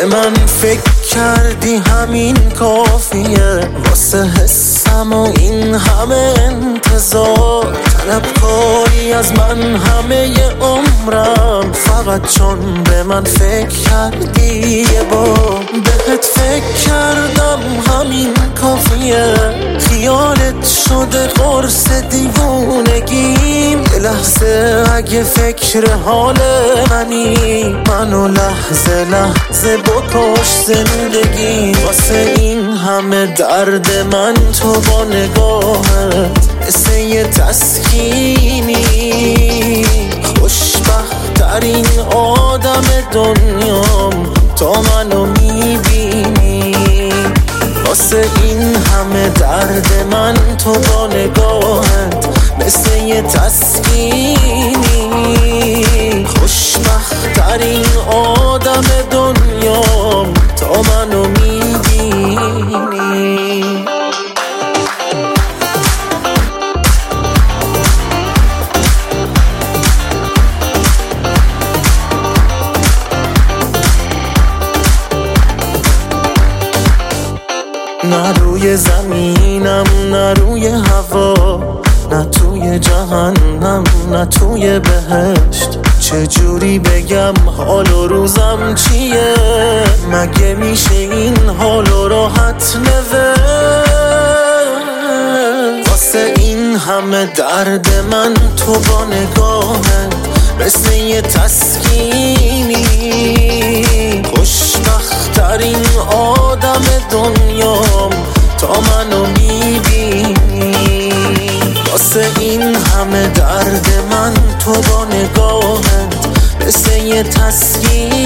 به من فکر کردی همین کافیه واسه حسم و این همه انتظار طلبکاری از من همه ی عمرم فقط چون به من فکر کردی یه بار بهت فکر کردم همین کافیه خیالت شده قرص دیوونگیم یه لحظه اگه فکر حال منی منو لحظه لحظه بکش زندگی واسه این همه درد من تو با نگاهت مثل یه تسکینی خوشبخت ترین آدم دنیام تا منو میبینی واسه این همه درد من تو با نگاهت مثل یه تسکینی خوشبخت ترین آدم دنیام تا منو میبینی نه روی زمینم نه روی هوا نه توی جهنم نه توی بهشت چجوری بگم حال و روزم چیه مگه میشه این حال و راحت نوشت واسه این همه درد من تو با نگاهت مثل یه تسکینی خوشبخت ترین آدم دنیام تا منو میبینی واسه این همه درد من تو با نگاهت مثل یه تسکینی